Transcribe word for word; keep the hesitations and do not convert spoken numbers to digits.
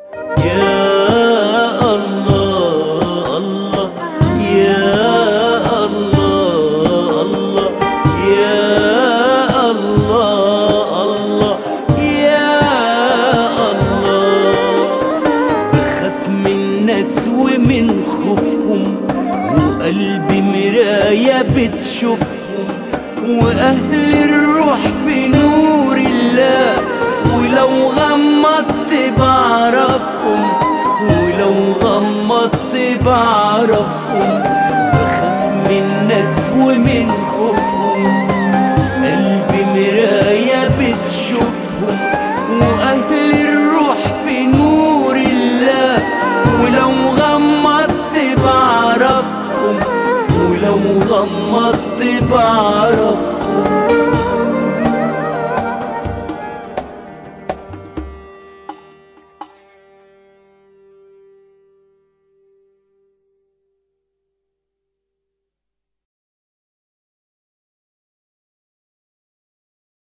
يا الله الله يا الله الله يا الله الله يا الله. بخاف من الناس ومن خوفهم، وقلبي مراية بتشوفهم، وأهل الروح في نور الله، ولو غمضت بعرفهم، ولو غمضت بعرفهم.